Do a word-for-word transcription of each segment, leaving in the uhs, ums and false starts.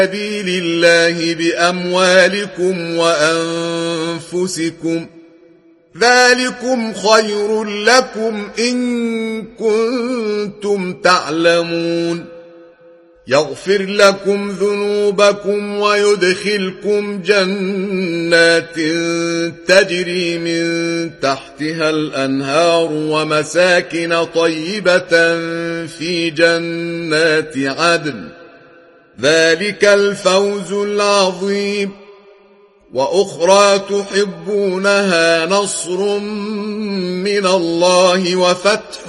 سبيل الله بأموالكم وأنفسكم ذلكم خير لكم إن كنتم تعلمون يغفر لكم ذنوبكم ويدخلكم جنات تجري من تحتها الأنهار ومساكن طيبة في جنات عدن ذلك الفوز العظيم وأخرى تحبونها نصر من الله وفتح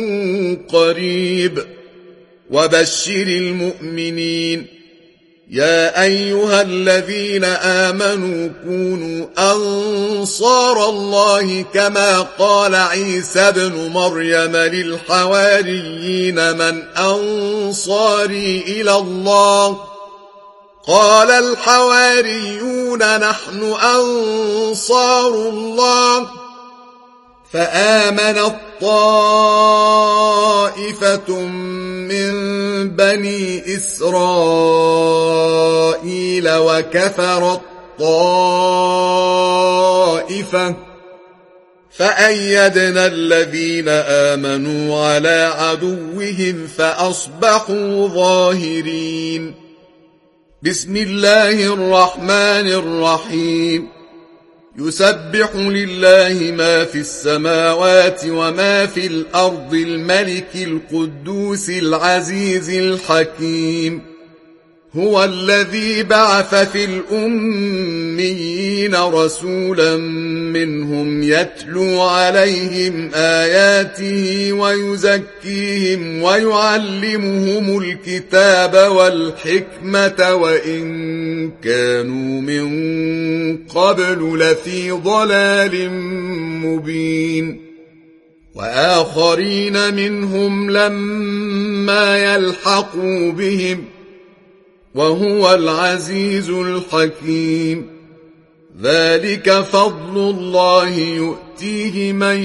قريب وبشر المؤمنين يا أيها الذين آمنوا كونوا أنصار الله كما قال عيسى ابن مريم للحواريين من أنصاري إلى الله قال الحواريون نحن أنصار الله فآمنت طائفة من بني إسرائيل وكفرت طائفة فأيدنا الذين آمنوا على عدوهم فأصبحوا ظاهرين بسم الله الرحمن الرحيم يسبح لله ما في السماوات وما في الأرض الملك القدوس العزيز الحكيم هو الذي بعث في الأميين رسولا منهم يتلو عليهم آياته ويزكيهم ويعلمهم الكتاب والحكمة وإن كانوا من قبل لفي ضلال مبين وآخرين منهم لما يلحقوا بهم وهو العزيز الحكيم ذلك فضل الله يؤتيه من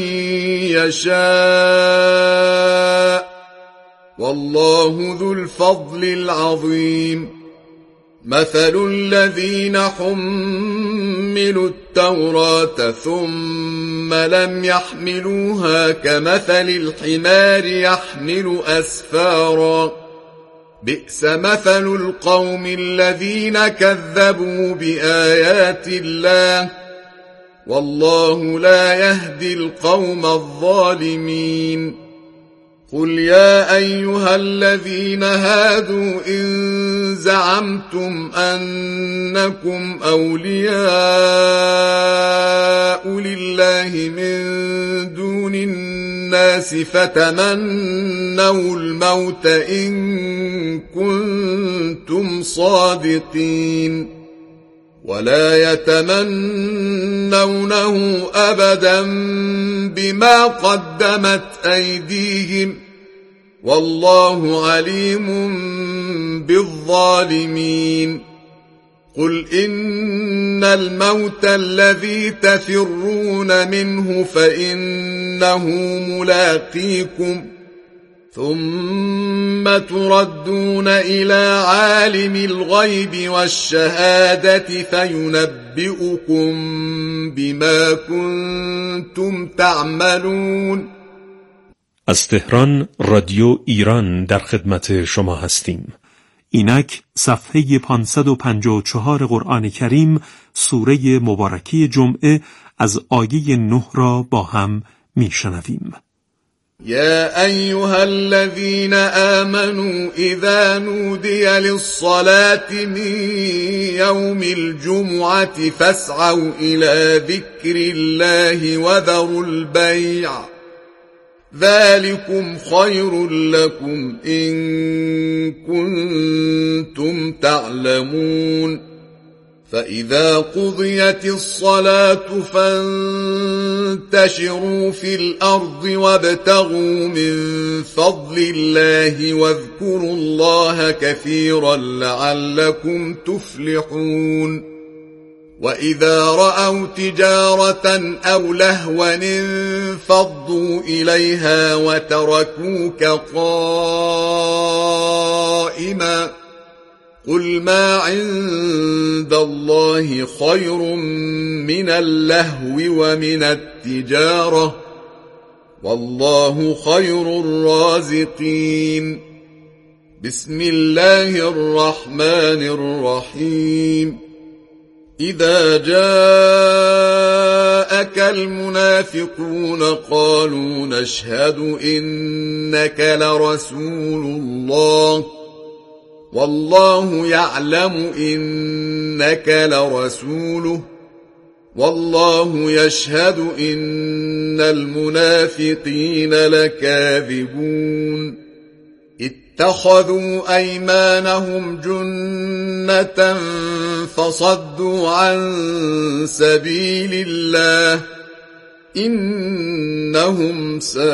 يشاء والله ذو الفضل العظيم مثل الذين حملوا التوراة ثم لم يحملوها كمثل الحمار يحمل أسفارا بئس مثل القوم الذين كذبوا بآيات الله والله لا يهدي القوم الظالمين قل يا أيها الذين هادوا إن زعمتم أنكم أولياء لله من دون الناس فتمنوا الموت إن كنتم صادقين ولا يتمنونه أبدا بما قدمت أيديهم والله عليم بالظالمين قل إن الموت الذي تفرون منه فإنه ملاقيكم ثم تردون إلى عالم الغيب والشهادة فينبئكم بما كنتم تعملون. از تهران رادیو ایران در خدمت شما هستیم. اینک صفحه پانصد و پنجاه و چهار قرآن کریم سوره مبارکی جمعه از آیه نه را با هم میشنویم. يا أيها الذين آمنوا إذا نودي للصلاة من يوم الجمعة فاسعوا إلى ذكر الله وذروا البيع ذلكم خير لكم إن كنتم تعلمون فإذا قضيت الصلاة فانتشروا في الأرض وابتغوا من فضل الله واذكروا الله كثيرا لعلكم تفلحون وإذا رأوا تجارة أو لهوا انفضوا إليها وتركوك قائما قل ما عند الله خير من اللهو ومن التجارة والله خير الرازقين. بسم الله الرحمن الرحيم. إذا جاءك المنافقون قالوا نشهد إنك لرسول الله والله يعلم إنك لرسوله والله يشهد إن المنافقين لكاذبون. اتخذوا أيمانهم جنة فصدوا عن سبيل الله إنهم ساء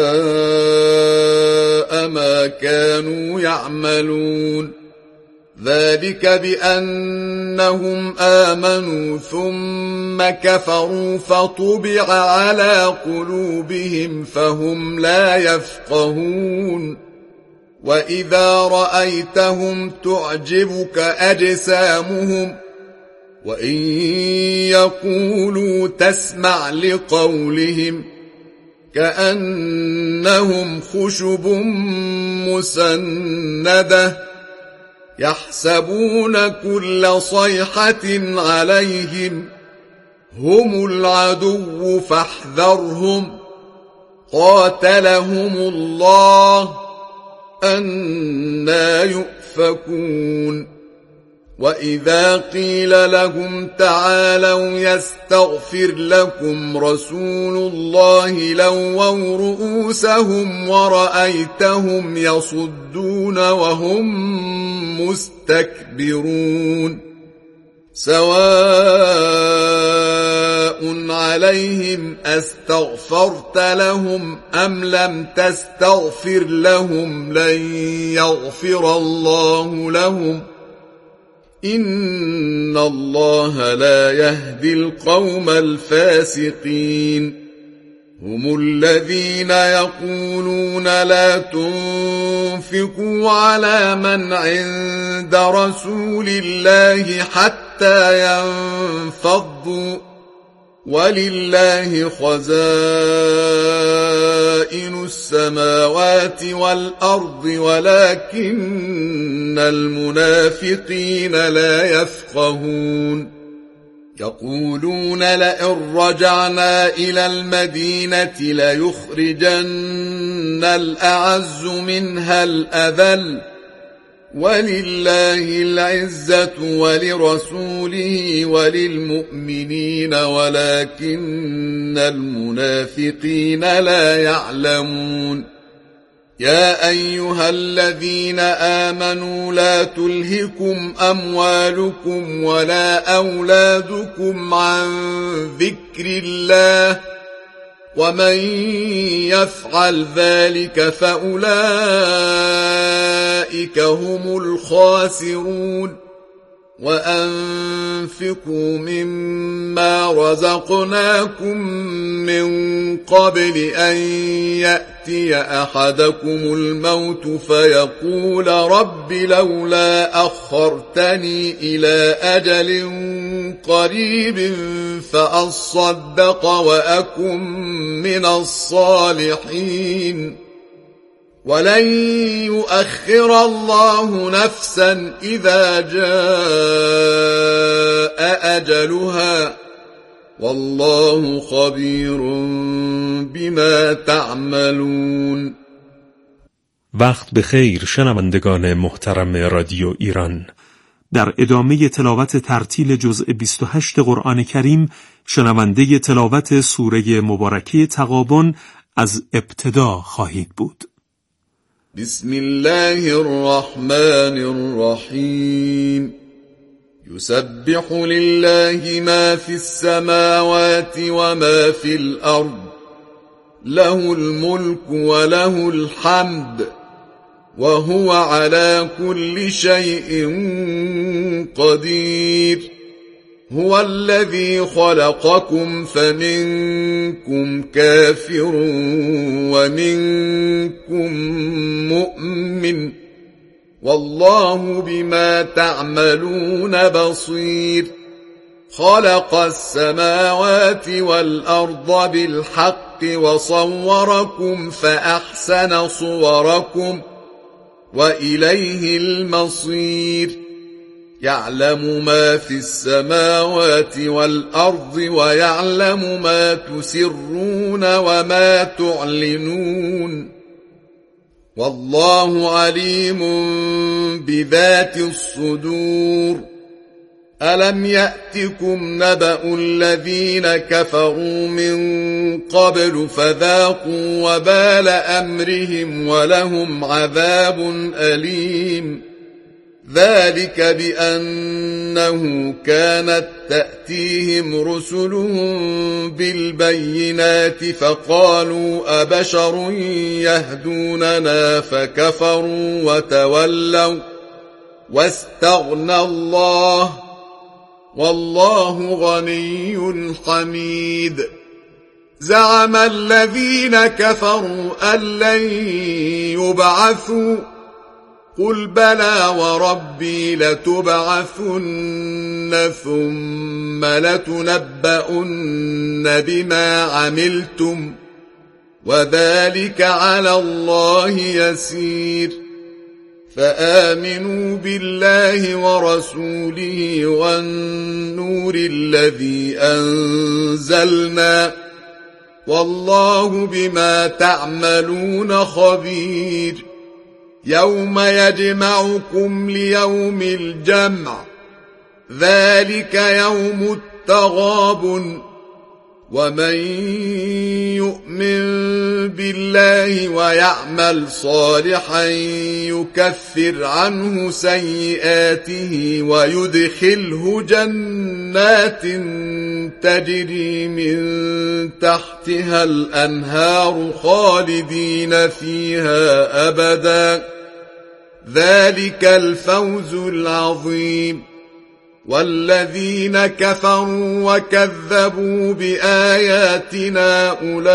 ما كانوا يعملون. ذلك بأنهم آمنوا ثم كفروا فطبع على قلوبهم فهم لا يفقهون. وإذا رأيتهم تعجبك أجسامهم وإن يقولوا تسمع لقولهم كأنهم خشب مسندة يحسبون كل صيحة عليهم هم العدو فاحذرهم قاتلهم الله أنى يؤفكون. وإذا قيل لهم تعالوا يستغفر لكم رسول الله لووا رؤوسهم ورأيتهم يصدون وهم مستكبرون. سواء عليهم أستغفرت لهم أم لم تستغفر لهم لن يغفر الله لهم إن الله لا يهدي القوم الفاسقين. هم الذين يقولون لا تنفقوا على من عند رسول الله حتى ينفضوا ولله خزائن السماوات والأرض ولكن المنافقين لا يفقهون. يقولون لئن رجعنا إلى المدينة ليخرجن الأعز منها الأذل ولله العزة ولرسوله وللمؤمنين ولكن المنافقين لا يعلمون. يا أيها الذين آمنوا لا تلهكم أموالكم ولا أولادكم عن ذكر الله ومن يفعل ذلك فأولئك هم الخاسرون. وأنفقوا مما رزقناكم من قبل أن يأتي أحدكم الموت فيقول رب لولا أخرتني إلى أجل قريب فأصدق وأكن من الصالحين ولن يؤخر الله نفسا إذا جاء أجلها والله خبير بما تعملون. وقت بخیر شنوندگان محترم رادیو ایران. در ادامه تلاوت ترتیل جزء بیست و هشت قرآن کریم شنونده تلاوت سوره مبارکه تغابن از ابتدا خواهید بود. بسم الله الرحمن الرحيم. يسبح لله ما في السماوات وما في الأرض له الملك وله الحمد وهو على كل شيء قدير. هو الذي خلقكم فمنكم كافر ومنكم مؤمن والله بما تعملون بصير خلق السماوات والأرض بالحق وصوركم فأحسن صوركم وإليه المصير يعلم ما في السماوات والأرض ويعلم ما تسرون وما تعلنون والله عليم بذات الصدور ألم يأتكم نبأ الذين كفروا من قبل فذاقوا وبال أمرهم ولهم عذاب أليم ذلك بأنه كانت تأتيهم رسلهم بالبينات فقالوا أبشر يهدوننا فكفروا وتولوا واستغنى الله والله غني حميد زعم الذين كفروا أن لن يبعثوا قل بلى وربي لتبعثن ثم لتنبؤن بما عملتم وذلك على الله يسير فآمنوا بالله ورسوله والنور الذي أنزلنا والله بما تعملون خبير يوم يجمعكم ليوم الجمع ذلك يوم التغابن ومن يؤمن بالله ويعمل صالحا يكفر عنه سيئاته ويدخله جنات تجري من تحتها الأنهار خالدين فيها أبدا ذلك الفوز العظيم والذين كفروا وكذبوا بآياتنا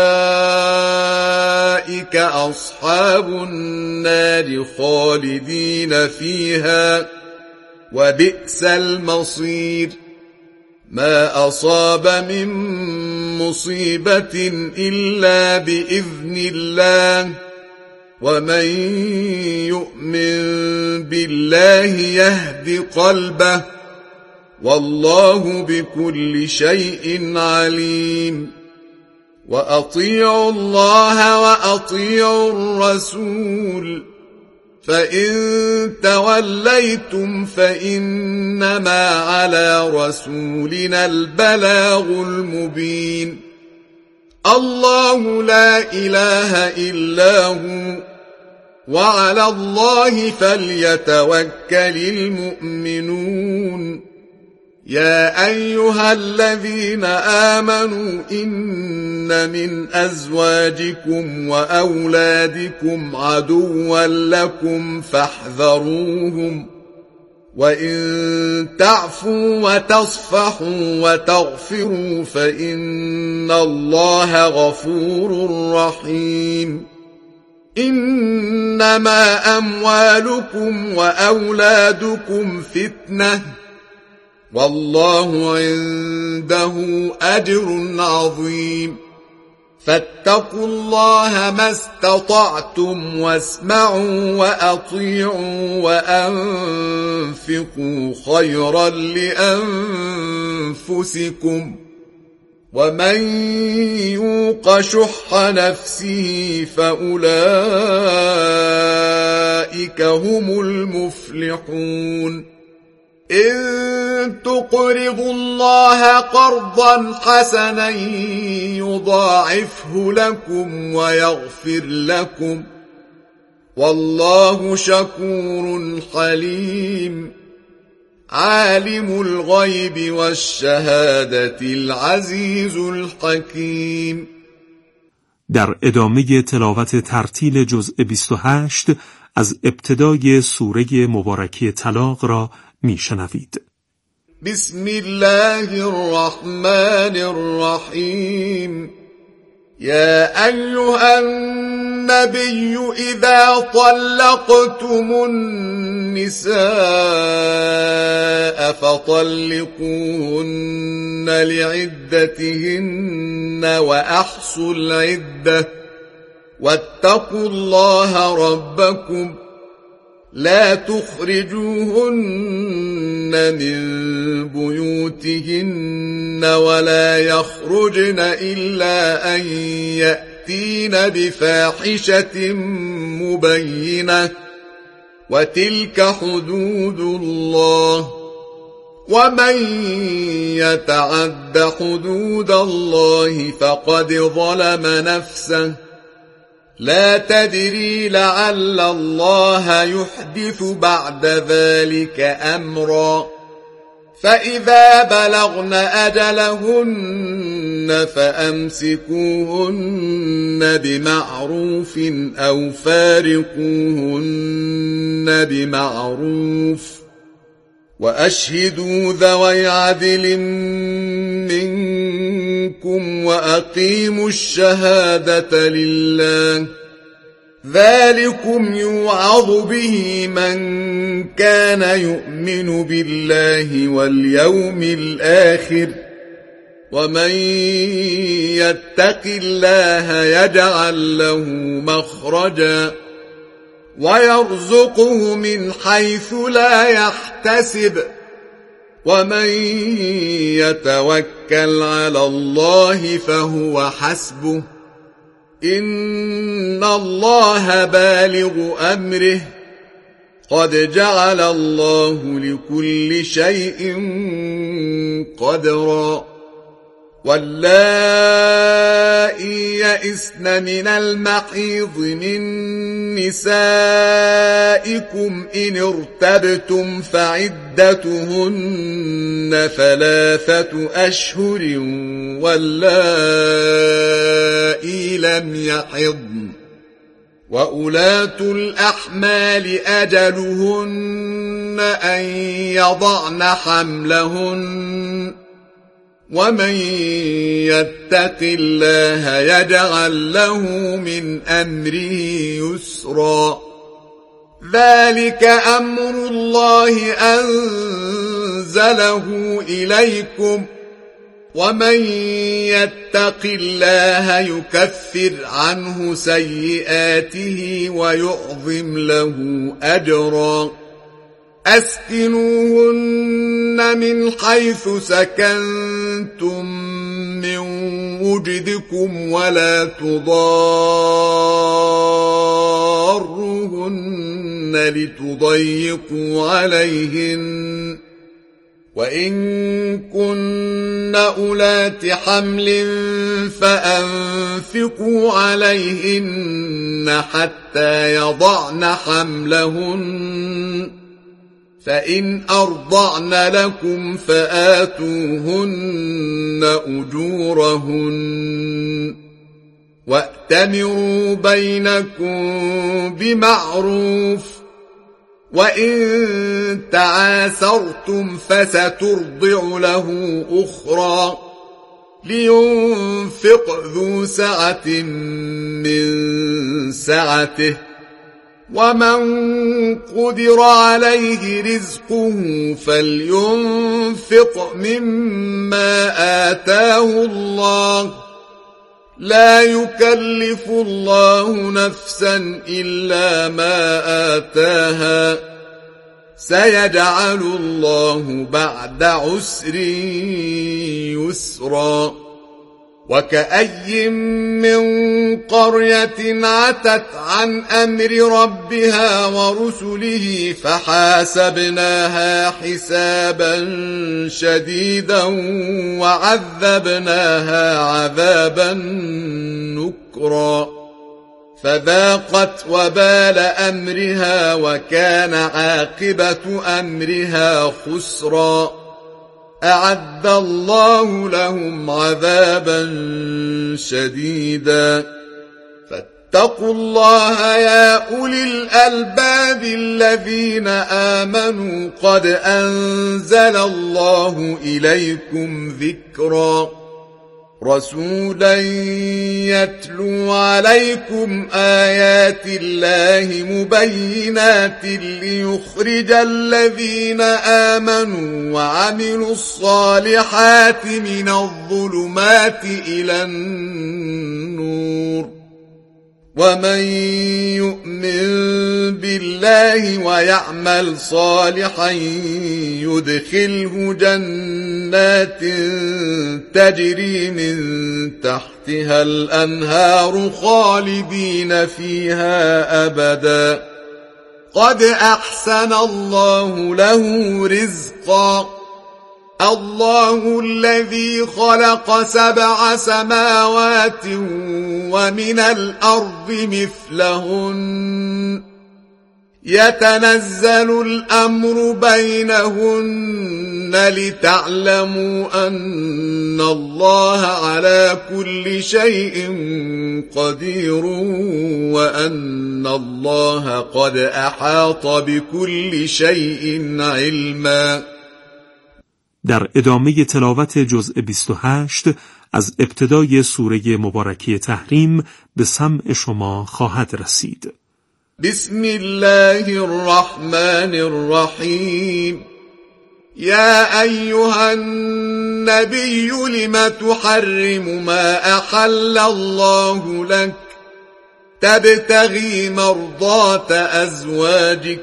أولئك أصحاب النار خالدين فيها وبئس المصير ما أصاب من مصيبة إلا بإذن الله ومن يؤمن بالله يهد قلبه والله بكل شيء عليم وأطيعوا الله وأطيعوا الرسول فإن توليتم فإنما على رسولنا البلاغ المبين الله لا إله إلا هو وعلى الله فليتوكل المؤمنون يا أيها الذين آمنوا إن من أزواجكم وأولادكم عدوا لكم فاحذروهم وإن تعفوا وتصفحوا وتغفروا فإن الله غفور رحيم إنما أموالكم وأولادكم فتنة والله عنده أجر عظيم فاتقوا الله ما استطعتم واسمعوا وأطيعوا وأنفقوا خيرا لأنفسكم ومن يوق شح نفسه فأولئك هم المفلحون إن تقرضوا الله قرضا حسنا يضاعفه لكم ويغفر لكم والله شكور حليم عالم الغيب والشهادة العزيز الحكيم. در ادامه تلاوت ترتیل جزء بیست و هشت از ابتدای سوره مبارکه طلاق را میشنوید. بسم الله الرحمن الرحیم يا أيها النبي إذا طلقتم النساء فطلقوهن لعدتهن وأحصوا العدة واتقوا الله ربكم لا تخرجوهن من بيوتهن ولا يخرجن إلا أن يأتين بفاحشة مبينة وتلك حدود الله ومن يتعد حدود الله فقد ظلم نفسه لا تدري لعل الله يحدث بعد ذلك أمرا فإذا بلغن أجلهن فأمسكوهن بمعروف أو فارقوهن بمعروف وأشهدوا ذوي عدل منكم وأقيموا الشهادة لله ذلكم يوعظ به من كان يؤمن بالله واليوم الآخر ومن يتق الله يجعل له مخرجا ويرزقه من حيث لا يحتسب ومن يتوكل على الله فهو حسبه إن الله بالغ أمره قد جعل الله لكل شيء قدرا واللائي يئسن من المحيض من نسائكم إن ارتبتم فعدتهن ثلاثة أشهر واللائي لم يحضن وأولاة الأحمال أجلهن أن يضعن حملهن ومن يتق الله يجعل له من أمره يسرا ذلك أمر الله أنزله إليكم ومن يتق الله يكفر عنه سيئاته ويعظم له أجرا أسكنوهن من حيث سكنتم من وجدكم ولا تضاروهن لتضيقوا عليهن وإن كن أولات حمل فأنفقوا عليهن حتى يضعن حملهن فإن أرضعن لكم فآتوهن أجورهن وأتمروا بينكم بمعروف وإن تعاسرتم فسترضع له أخرى لينفق ذو سعة من سعته ومن قدر عليه رزقه فلينفق مما آتاه الله لا يكلف الله نفسا إلا ما آتاها سيجعل الله بعد عسر يسرا وكأي من قرية عتت عن أمر ربها ورسله فحاسبناها حسابا شديدا وعذبناها عذابا نكرا فذاقت وبال أمرها وكان عاقبة أمرها خسرا أعد الله لهم عذابا شديدا فاتقوا الله يا أولي الألباب الذين آمنوا قد أنزل الله إليكم ذكرا رسولا يتلو عليكم آيات الله مبينات ليخرج الذين آمنوا وعملوا الصالحات من الظلمات إلى النور ومن يؤمن بالله ويعمل صالحا يدخله جنات تجري من تحتها الأنهار خالدين فيها أبدا قد أحسن الله له رزقا الله الذي خلق سبع سماوات ومن الأرض مثلهن يتنزل الأمر بينهن لتعلموا أن الله على كل شيء قدير وأن الله قد أحاط بكل شيء علما. در ادامه تلاوت جزء بیست و هشت از ابتدای سوره مبارکه تحریم به سمع شما خواهد رسید. بسم الله الرحمن الرحیم. یا ایها النبی لم تحرم ما احل الله لك تبتغي مرضات ازواجك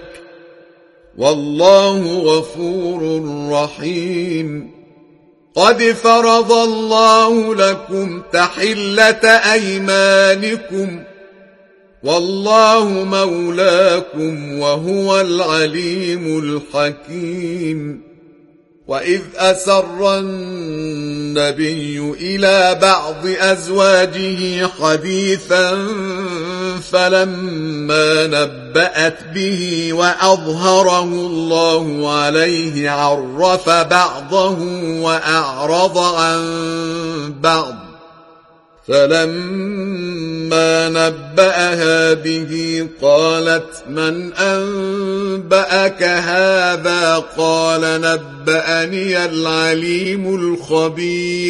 والله غفور رحيم. قد فرض الله لكم تحلة أيمانكم والله مولاكم وهو العليم الحكيم. وإذ أسر النبي إلى بعض أزواجه حديثا فلما نبأت به وأظهره الله عليه عرف بعضه وأعرض عن بعض فلما نبأها به قالت من أنبأك هذا قال نبأني العليم الخبير.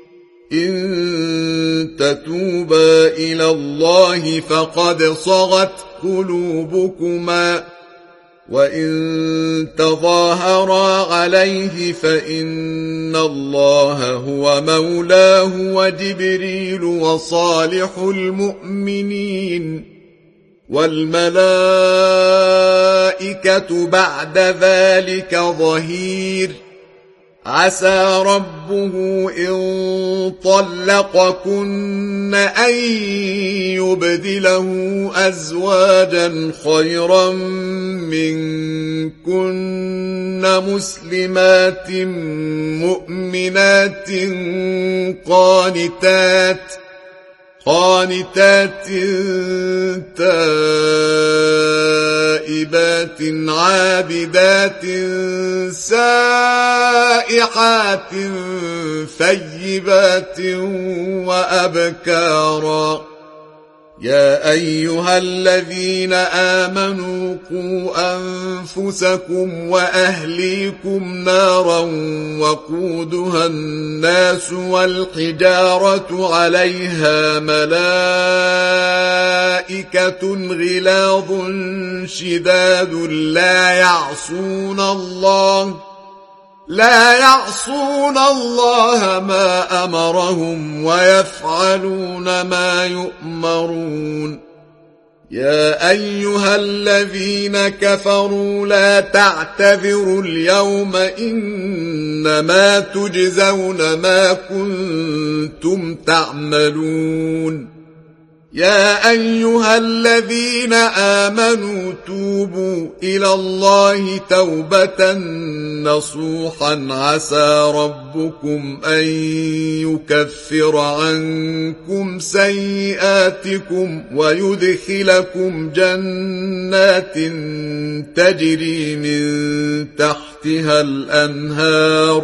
إن تتوبا إلى الله فقد صغت قلوبكما وإن تظاهرا عليه فإن الله هو مولاه وجبريل وصالح المؤمنين والملائكة بعد ذلك ظهير. عسى ربه إن طلقكن أن يبدله أزواجا خيرا منكن مسلمات مؤمنات قانتات قانتات تائبات عابدات سائحات ثيبات وأبكارا. يا أيها الذين آمنوا قوا أنفسكم وأهليكم نارا وقودها الناس والحجارة عليها ملائكة غلاظ شداد لا يعصون الله لا يعصون الله ما أمرهم ويفعلون ما يؤمرون. يا أيها الذين كفروا لا تعتذروا اليوم إنما تجزون ما كنتم تعملون. يا أيها الذين آمنوا توبوا إلى الله توبة نصوحا عسى ربكم أن يكفر عنكم سيئاتكم ويدخلكم جنات تجري من تحتها الأنهار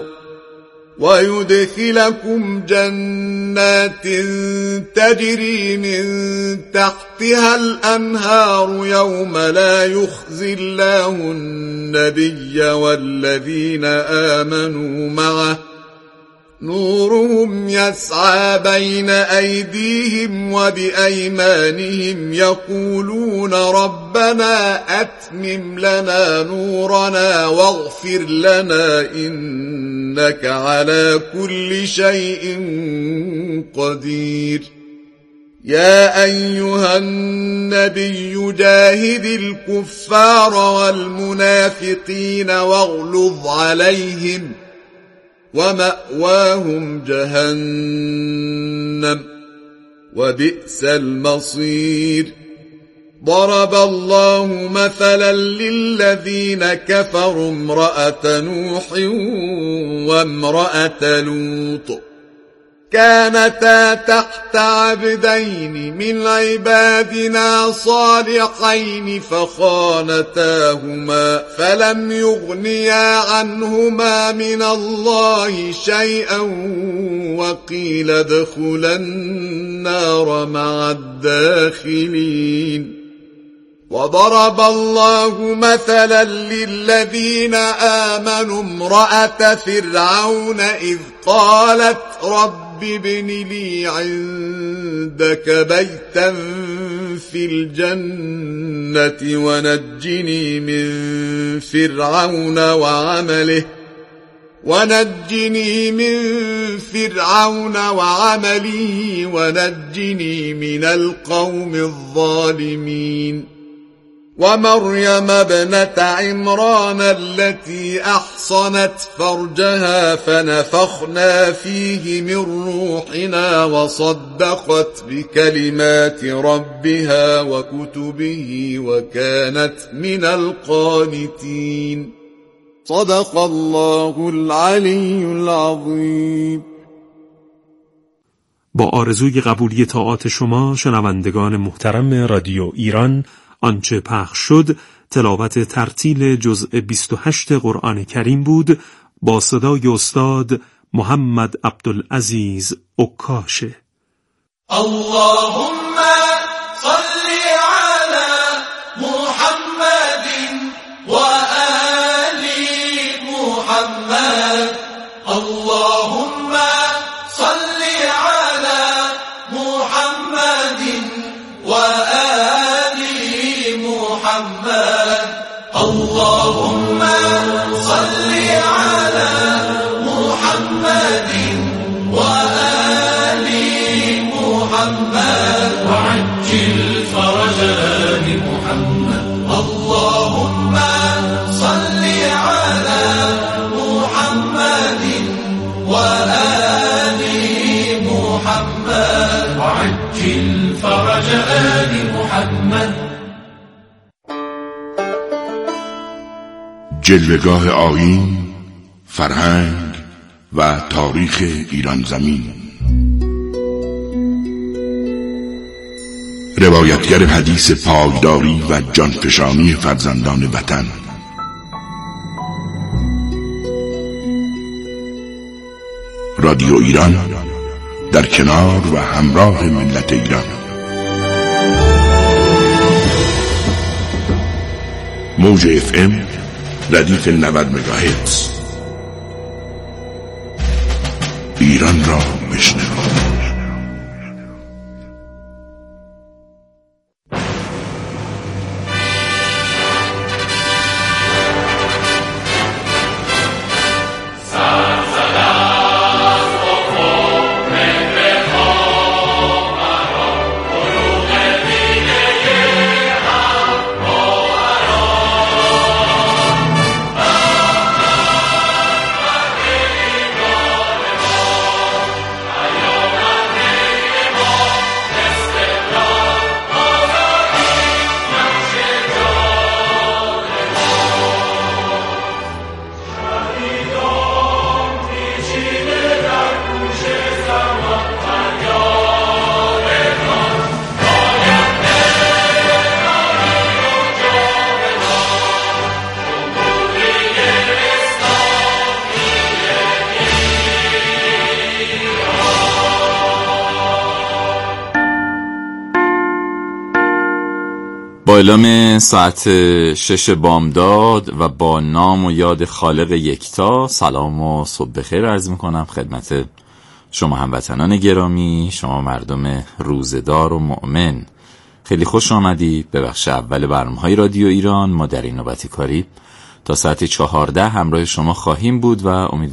ويدخلكم جنات تجري من تحتها الأنهار يوم لا يخزي الله النبي والذين آمنوا معه نورهم يسعى بين أيديهم وبأيمانهم يقولون ربنا أتمم لنا نورنا واغفر لنا إنك على كل شيء قدير. يا أيها النبي جاهد الكفار والمنافقين واغلظ عليهم ومأواهم جهنم وبئس المصير. ضرب الله مثلا للذين كفروا امرأة نوح وامرأة لوط كانتا تحت عبدين من عبادنا صالحين فخانتاهما فلم يغنيا عنهما من الله شيئا وقيل ادخلا النار مع الداخلين. وضرب الله مثلا للذين آمنوا امرأة فرعون إذ قالت رب ابن لي عندك بيتا في الجنة ونجني من فرعون وعمله ونجني من فرعون وعمله ونجني من القوم الظالمين. ومريم ابنة عمران التي أحصنت فرجها فنفخنا فيه من روحنا وصدقت بكلمات ربها وكتبه وكانت من القانتين. صدق الله العلی العظیم. با آرزوی قبولی طاعات شما شنوندگان محترم رادیو ایران، آنچه پخش شد تلاوت ترتیل جزء بیست و هشت قرآن کریم بود با صدای استاد محمد عبدالعزیز عکاشه. اللهم صل على محمد و آل محمد. اللهم صل على محمد و آل محمد. اللهم صل على محمد و آل محمد وعجل فرج آل محمد. اللهم صل على محمد و آل محمد وعجل فرج آل محمد. جلوه‌گاه آیین، فرهنگ و تاریخ ایران زمین. روایتگر حدیث پایداری و جانفشانی فرزندان وطن. رادیو ایران در کنار و همراه ملت ایران. موج اف ام ردیف نود مگاهرتز. ایران را بشنوید. Yo با اعلام ساعت شش بامداد و با نام و یاد خالق یکتا، سلام و صبح بخیر عرض میکنم خدمت شما هموطنان گرامی، شما مردم روزدار و مؤمن. خیلی خوش آمدید به بخش اول برنامه‌های رادیو ایران. ما در این نوبت کاری تا ساعت چهارده همراه شما خواهیم بود و امید